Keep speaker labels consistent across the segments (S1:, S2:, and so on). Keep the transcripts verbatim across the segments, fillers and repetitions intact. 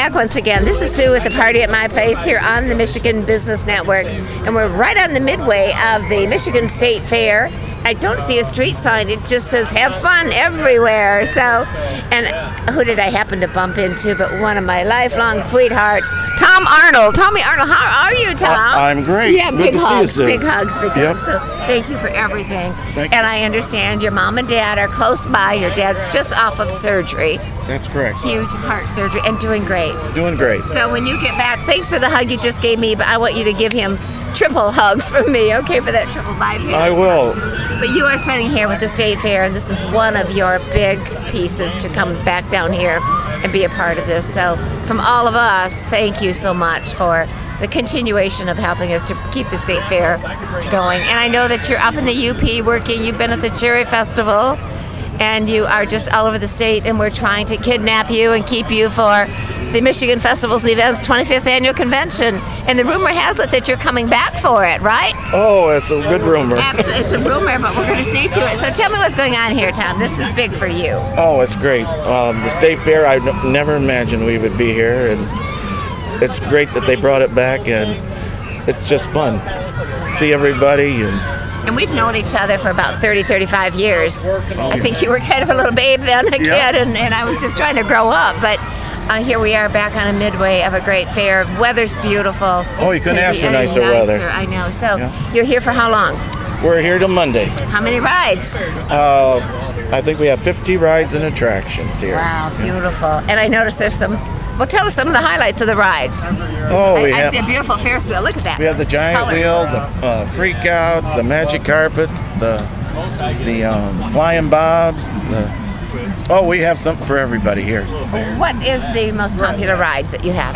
S1: back once again. This is Sue with the Party at My Place here on the Michigan Business Network, and we're right on the midway of the Michigan State Fair. I don't see a street sign. It just says "Have fun everywhere." So, and who did I happen to bump into but one of my lifelong sweethearts, Tom Arnold. Tommy Arnold, how are you, Tom?
S2: Uh, I'm great.
S1: Yeah,
S2: Good
S1: big
S2: to
S1: hugs,
S2: see you, Sue.
S1: big hugs, big
S2: Yep.
S1: hugs. So thank you for everything.
S2: Thank
S1: and
S2: you.
S1: I understand your mom and dad are close by. Your dad's just off of surgery,
S2: That's correct.
S1: huge heart surgery, and doing great.
S2: Doing great.
S1: So when you get back, thanks for the hug you just gave me, but I want you to give him triple hugs from me, okay, for that triple bypass.
S2: I will.
S1: But you are sitting here with the State Fair, and this is one of your big pieces to come back down here and be a part of this. So from all of us, thank you so much for the continuation of helping us to keep the State Fair going. And I know that you're up in the U P working. You've been at the Cherry Festival, and you are just all over the state, and we're trying to kidnap you and keep you for the Michigan Festivals and Events twenty-fifth Annual Convention. And the rumor has it that you're coming back for it, right?
S2: Oh, it's a good rumor.
S1: It's a rumor, but we're going to see to it. So tell me what's going on here, Tom. This is big for you.
S2: Oh, it's great. Um, the State Fair, I n- never imagined we would be here, and it's great that they brought it back, and it's just fun. See everybody, and
S1: And we've known each other for about thirty, thirty-five years. I think you were kind of a little babe then, a
S2: Yeah.
S1: kid, and, and I was just trying to grow up. But uh, here we are back on a midway of a great fair. Weather's beautiful.
S2: Oh, you couldn't
S1: Couldn't
S2: ask
S1: be
S2: for
S1: any
S2: nicer weather.
S1: I know. So
S2: Yeah.
S1: you're here for how long?
S2: we're here till Monday.
S1: How many rides?
S2: Uh, I think we have fifty rides and attractions here.
S1: Wow, beautiful. And I noticed there's some, well, tell us some of the highlights of the rides.
S2: Oh, we
S1: I, I
S2: have
S1: see a beautiful Ferris wheel. Look at that.
S2: we have the giant
S1: Colors.
S2: wheel, the uh, freak out, the magic carpet, the the um, flying bobs. The, oh, we have something for everybody here.
S1: What is the most popular ride that you have?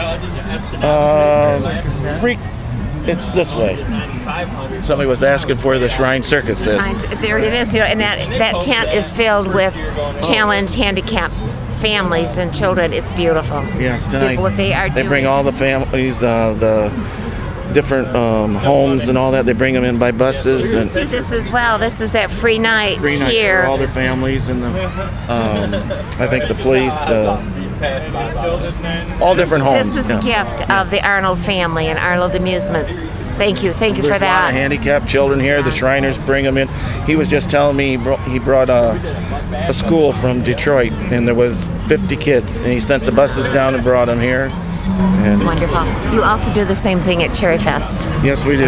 S2: Uh, freak. It's this way. Somebody was asking for the Shrine Circus. Says.
S1: Signs. There it is. You know, and that that tent is filled with challenged, handicapped families and children. It's beautiful.
S2: Yes, tonight
S1: Beautiful what they are
S2: they
S1: doing.
S2: bring all the families, uh, the different um, homes and all that. They bring them in by buses and
S1: do this as well. This is that free night
S2: free night
S1: here.
S2: for all their families and the um, I think the police, uh, all different homes.
S1: This is
S2: yeah.
S1: the gift of the Arnold family and Arnold Amusements. Thank you. Thank you
S2: There's
S1: for
S2: a lot
S1: that.
S2: of handicapped children here. The Shriners bring them in. He was just telling me he brought, he brought a, a school from Detroit, and there was fifty kids, and he sent the buses down and brought them here.
S1: It's
S2: And
S1: wonderful. You also do the same thing at Cherry Fest.
S2: yes, we do.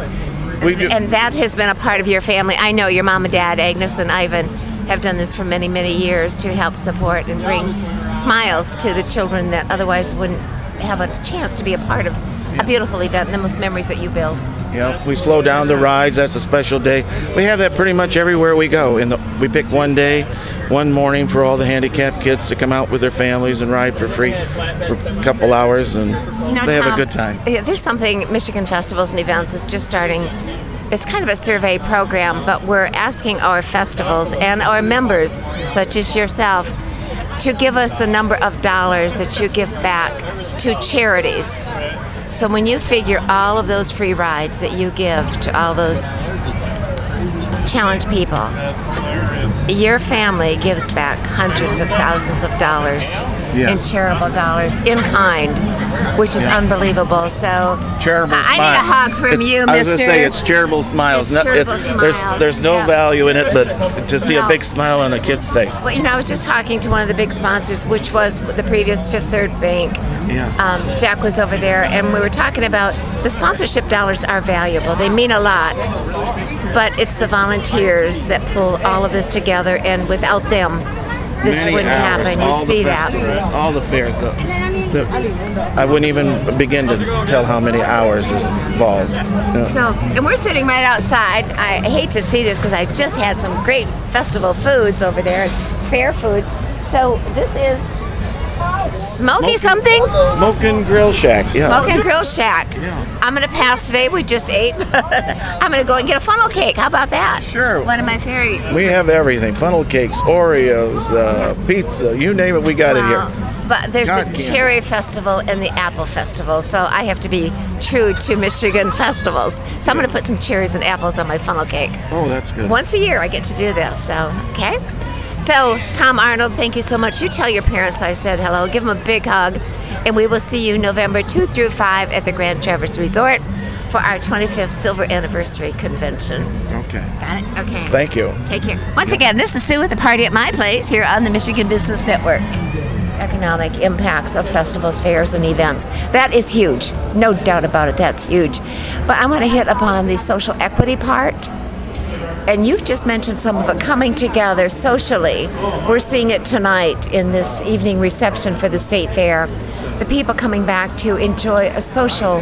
S2: We do.
S1: And that has been a part of your family. I know your mom and dad, Agnes and Ivan, have done this for many, many years to help support and bring smiles to the children that otherwise wouldn't have a chance to be a part of a beautiful event and the most memories that you build.
S2: Yeah, we slow down the rides. That's a special day. We have that pretty much everywhere we go. And we pick one day, one morning for all the handicapped kids to come out with their families and ride for free for a couple hours, and
S1: You know,
S2: they have a
S1: Tom,
S2: good time.
S1: yeah, there's something, Michigan Festivals and Events is just starting. It's kind of a survey program, but we're asking our festivals and our members, such as yourself, to give us the number of dollars that you give back to charities. So when you figure all of those free rides that you give to all those challenged people, your family gives back hundreds of thousands of dollars
S2: Yes.
S1: in charitable dollars in kind, which is unbelievable. So
S2: Charitable
S1: I
S2: smile.
S1: need a hug from
S2: It's-
S1: you,
S2: I was
S1: mister.
S2: going to say it's charitable smiles.
S1: It's
S2: No-
S1: charitable
S2: there's
S1: smiles,
S2: there's no
S1: yeah.
S2: value in it, but to see
S1: No.
S2: a big smile on a kid's face.
S1: Well, you know, I was just talking to one of the big sponsors, which was the previous Fifth Third Bank.
S2: Yes.
S1: Um, Jack was over there, and we were talking about the sponsorship dollars are valuable. They mean a lot, but it's the volunteers that pull all of this together, and without them, this
S2: Many
S1: wouldn't
S2: hours,
S1: happen. You
S2: all
S1: see
S2: the
S1: that.
S2: festivals, all the fairs. The, the, I wouldn't even begin to tell how many hours is involved. Yeah.
S1: So, and we're sitting right outside. I hate to see this because I just had some great festival foods over there, fair foods. So this is Smoky something?
S2: Smoking Grill Shack. Yeah.
S1: Smoking Grill Shack.
S2: Yeah.
S1: I'm going to pass today. We just ate. I'm going to go and get a funnel cake. How about that?
S2: Sure.
S1: One of my very...
S2: We have everything: funnel cakes, Oreos, uh, pizza, you name it, we got it
S1: Wow.
S2: here.
S1: But there's
S2: God
S1: the
S2: damn.
S1: Cherry Festival and the Apple Festival, so I have to be true to Michigan festivals. So I'm going to put some cherries and apples on my funnel cake.
S2: Oh, that's good.
S1: Once a year I get to do this, so, okay? So, Tom Arnold, thank you so much. You tell your parents I said hello. Give them a big hug. And we will see you November second through fifth at the Grand Traverse Resort for our twenty-fifth Silver Anniversary Convention.
S2: Okay.
S1: Got it? Okay.
S2: Thank you.
S1: Take care. Once again, this is Sue with the Party at My Place here on the Michigan Business Network. Economic impacts of festivals, fairs, and events. That is huge. No doubt about it. That's huge. But I want to hit upon the social equity part. And you've just mentioned some of it coming together socially. We're seeing it tonight in this evening reception for the State Fair. The people coming back to enjoy a social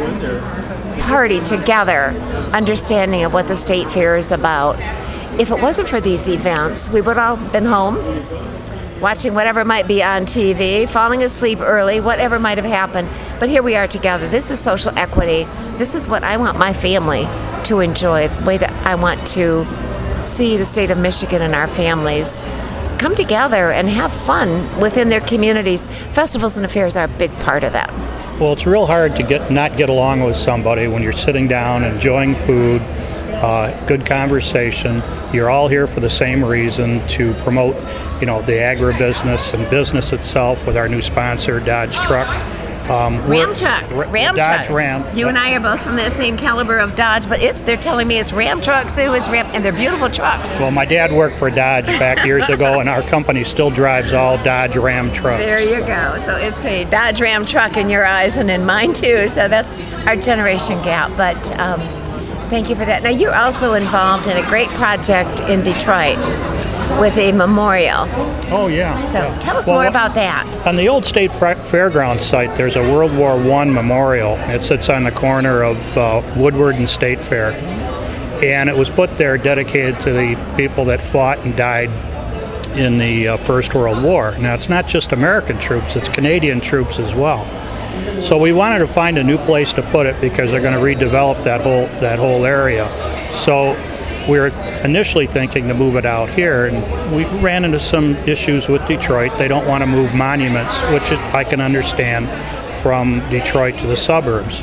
S1: party together, understanding of what the State Fair is about. If it wasn't for these events, we would all been home, watching whatever might be on T V, falling asleep early, whatever might have happened. But here we are together. This is social equity. This is what I want my family to enjoy. It's the way that I want to see the state of Michigan and our families come together and have fun within their communities. Festivals and affairs are a big part of that.
S3: Well, it's real hard to get not get along with somebody when you're sitting down, enjoying food, uh, good conversation. You're all here for the same reason, to promote, you know, the agribusiness and business itself with our new sponsor, Dodge Truck. Um,
S1: Ram Truck.
S3: Ra-
S1: Ram
S3: Dodge
S1: Truck.
S3: Ram.
S1: You and I are both from the same caliber of Dodge, but it's they're telling me it's Ram trucks too. It's Ram, and they're beautiful trucks.
S3: Well, my dad worked for Dodge back years ago, and our company still drives all Dodge Ram trucks.
S1: There you go. So it's a Dodge Ram truck in your eyes and in mine too. So that's our generation gap. But um, thank you for that. Now you're also involved in a great project in Detroit with a memorial.
S3: Oh, yeah.
S1: So
S3: yeah.
S1: tell us
S3: well,
S1: more about that.
S3: On the old State Fairgrounds site, there's a World War One memorial. It sits on the corner of uh, Woodward and State Fair. And it was put there dedicated to the people that fought and died in the uh, First World War. Now, it's not just American troops, it's Canadian troops as well. So we wanted to find a new place to put it because they're going to redevelop that whole that whole area. So we were initially thinking to move it out here, and we ran into some issues with Detroit. They don't want to move monuments, which I can understand, from Detroit to the suburbs.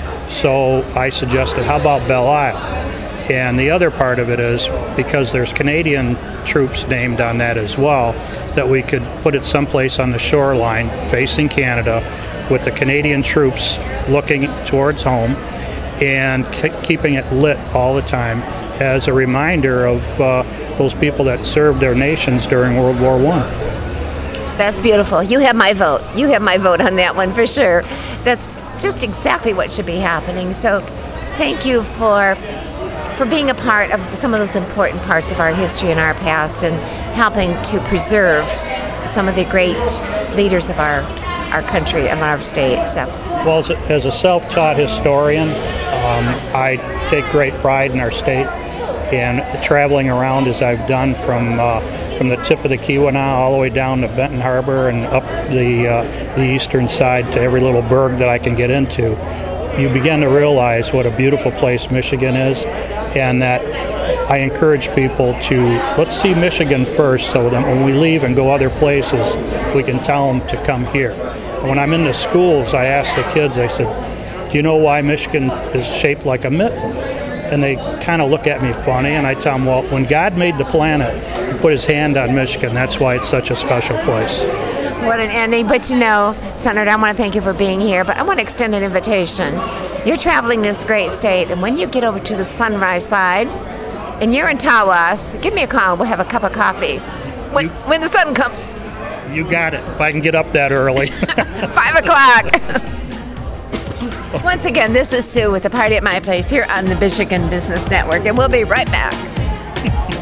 S3: So I suggested, how about Belle Isle? And the other part of it is, because there's Canadian troops named on that as well, that we could put it someplace on the shoreline facing Canada with the Canadian troops looking towards home and k- keeping it lit all the time as a reminder of uh, those people that served their nations during World War One.
S1: That's beautiful. You have my vote. You have my vote on that one for sure. That's just exactly what should be happening. So thank you for for being a part of some of those important parts of our history and our past, and helping to preserve some of the great leaders of our our country and our state. So,
S3: well, as a, as a self-taught historian, um, I take great pride in our state, and traveling around as I've done from uh, from the tip of the Keweenaw all the way down to Benton Harbor and up the uh, the eastern side to every little burg that I can get into, you begin to realize what a beautiful place Michigan is, and that I encourage people to, let's see Michigan first, so that when we leave and go other places, we can tell them to come here. When I'm in the schools, I ask the kids, I said, do you know why Michigan is shaped like a mitten? And they kind of look at me funny, and I tell them, well, when God made the planet, he put his hand on Michigan. That's why it's such a special place.
S1: What an ending. But you know, Senator, I want to thank you for being here, but I want to extend an invitation. You're traveling this great state, and when you get over to the Sunrise side, and you're in Tawas, give me a call. We'll have a cup of coffee when,
S3: You-
S1: when the sun comes.
S3: You got it, if I can get up that early.
S1: Five o'clock. Once again, this is Sue with the Party at My Place here on the Michigan Business Network, and we'll be right back.